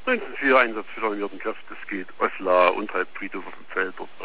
1904 Einsatz für alarmierten Kräfte, es geht Osla und halb Friedhof auf dem Feld dort.